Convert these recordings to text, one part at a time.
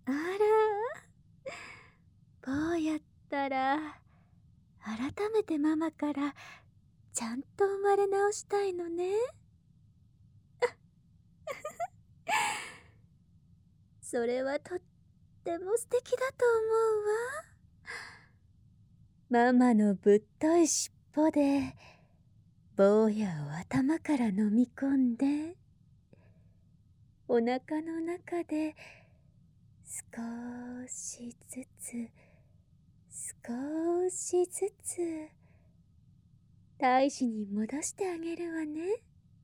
あら、こうやったら改めてママからちゃんと生まれ直したいのね。それはとっても素敵だと思うわ。ママのぶっとい尻尾で坊やを頭から飲み込んで、お腹の中で少しずつ少しずつ胎児に戻してあげるわね。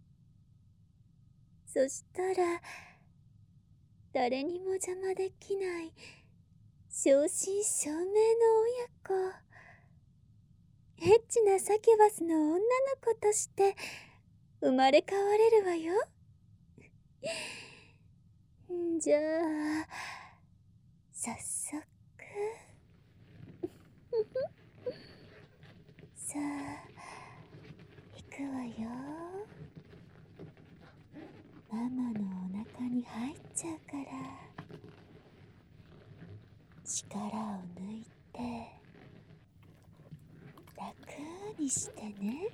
そしたら誰にも邪魔できない正真正銘の親子、エッチなサキュバスの女の子として生まれ変われるわよ。じゃあ早速さあ行くわよ。ママのお腹に入っちゃうから力を抜いて楽にしてね。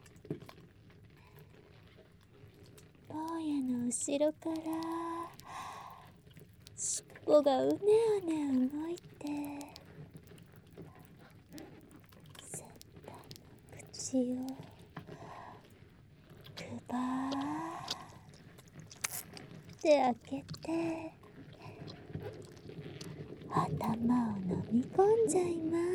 坊やの後ろから尻尾がうねうね動いて、先端の口をくばーって開けて頭を飲み込んじゃいます。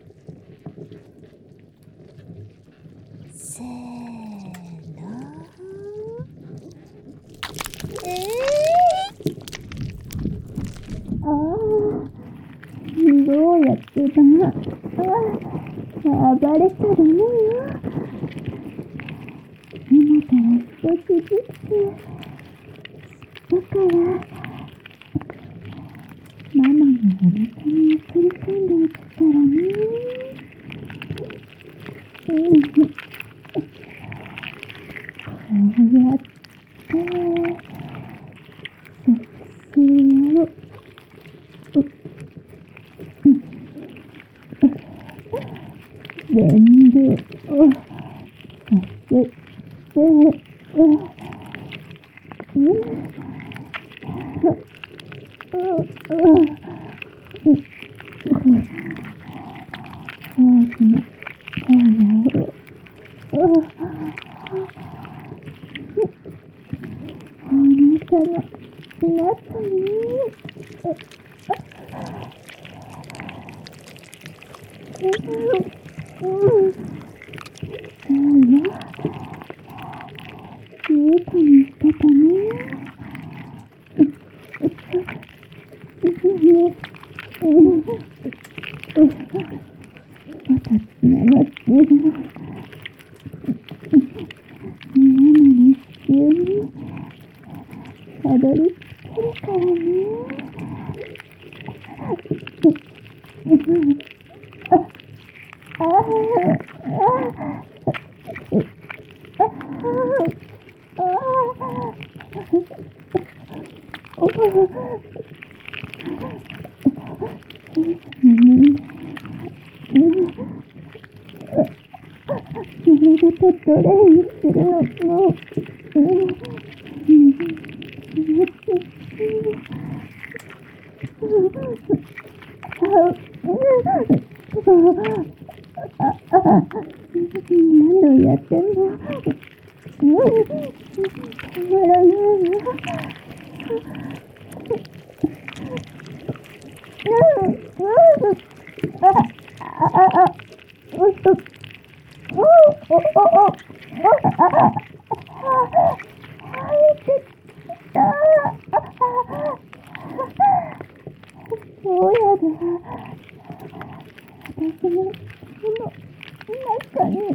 せーの。 ああ、どうやってだな。暴れたらねよ。今から少しずつだからママのお腹に送り込んでいくからね。こうやってセクシーを全部をさせて大きな声をお腹の中に静かにしてたね。またつながってる。ママの子宮にたどり着けるからね。それでとトレイにするのも何度やっても止まらないわ。そうやだ。私もその中に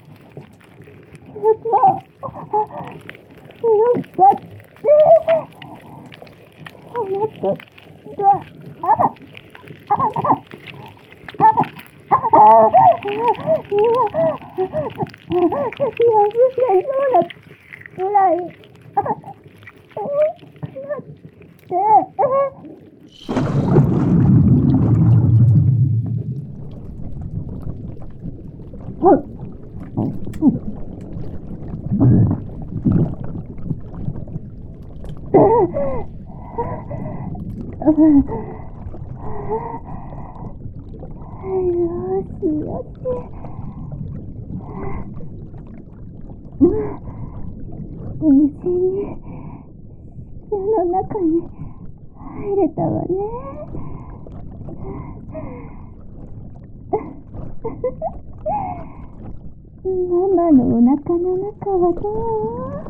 広がって無事に地球の中に入れたわね。ママのお腹の中はどう？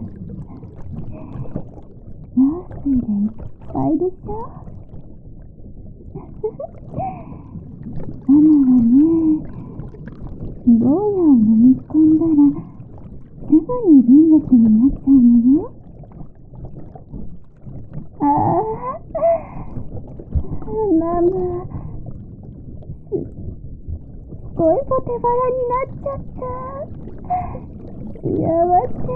羊水でいっぱいでしょ？ママはね、坊やを飲み込んだらすぐに臨月になっちゃうのよ。ああ、ママ、すっごいポテバラになっちゃった。幸せ。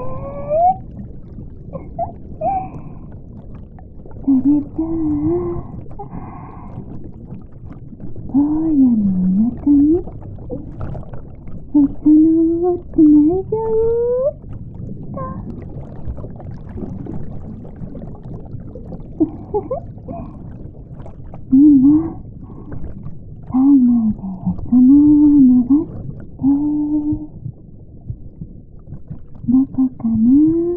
それじゃあ、坊やのお腹にへその緒をつないじゃおうと。今、体内でへその緒を伸ばしてどこかな、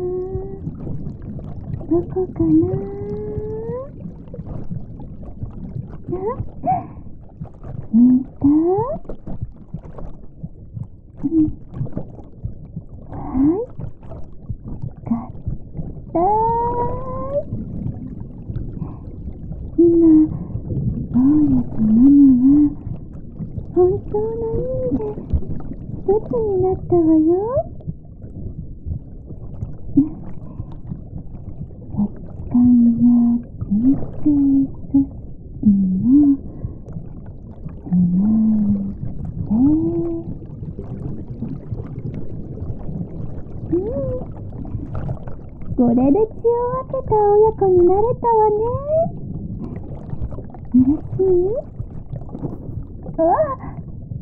どこかな。見た？はい、合体。今、坊やとママは本当の意味で一つになったわよ。血管や神経組織もつないで、これで血を分けた親子になれたわね。嬉しい？ああ、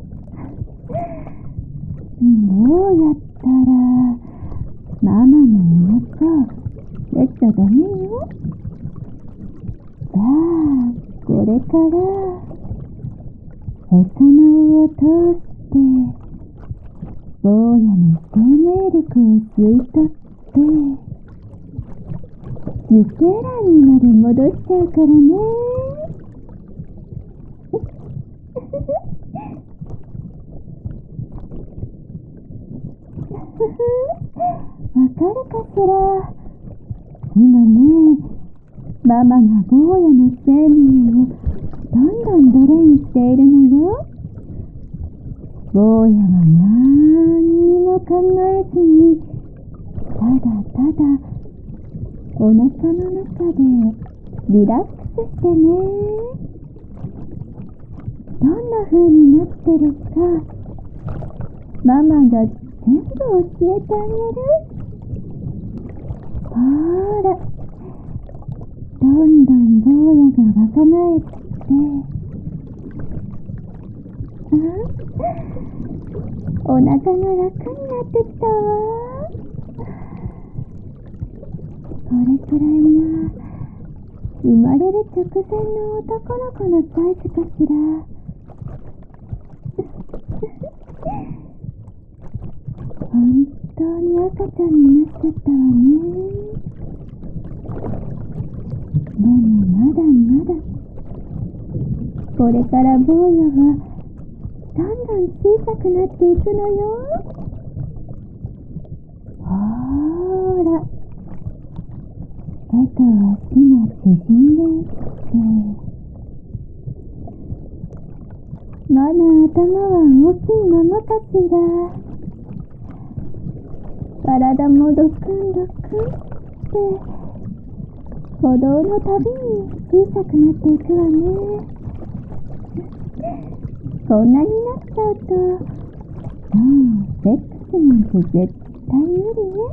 どうやったらママのお腹やっちゃダメよ。じゃあこれからへその緒を通して坊やの生命力を吸い取って受精卵にまで戻しちゃうからね。わかるかしら？今ね、ママが坊やの生命をどんどんドレインしているのよ。坊やは何にも考えずにただただお腹の中でリラックスしてね。どんな風になってるかママが全部教えてあげる。ほーら、どんどん坊やが若返って、お腹が楽になってきたわ。これくらいが生まれる直前の男の子のサイズかしら。本当に赤ちゃんになっちゃったわね。でもまだまだこれから坊やはどんどん小さくなっていくのよ。ほーら、手と足が縮んでいって、まだ頭は大きいままかしら。体もドクンドクンって歩道のたびに小さくなっていくわね。こんなになっちゃうと、もうセックスなんて絶対無理ね。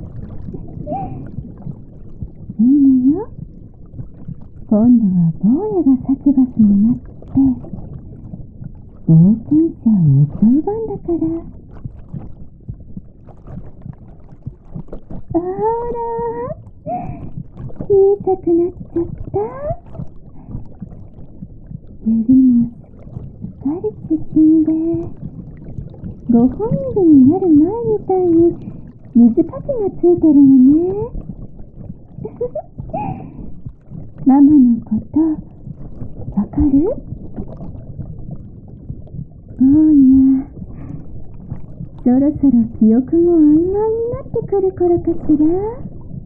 いいのよ。今度は坊やがサキュバスになって冒険者を襲う番だから。あら、小さくなっちゃった。指もすっかり縮んで、5本指になる前みたいに水かきがついてるわね。ママのことわかる？坊や、そろそろ記憶も曖昧になってくる頃かしら。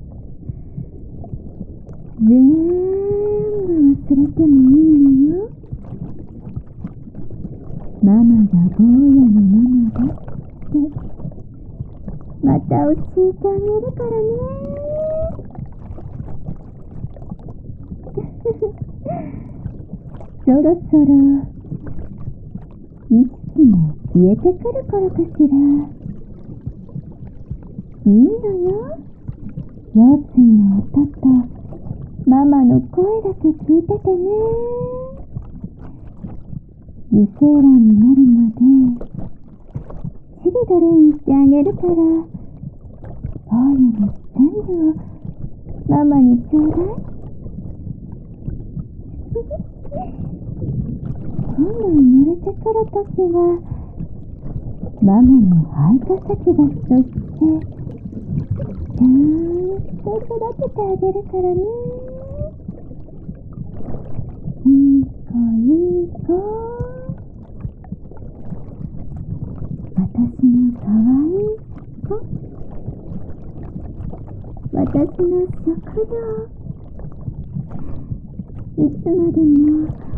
全部忘れてもいいのよ。ママが坊やのママだってまた教えてあげるからね。そろそろ意識も消えてくる頃かしら。いいのよ。用水の音とママの声だけ聞いててね。受精卵になるまでチリドレインしてあげるから、坊やの全部をママにちょうだい。今度生まれてくるときはママの配下先バスとしてちゃんと育ててあげるからね。いい子いい子。私のかわいい子。私の食料。いつまでも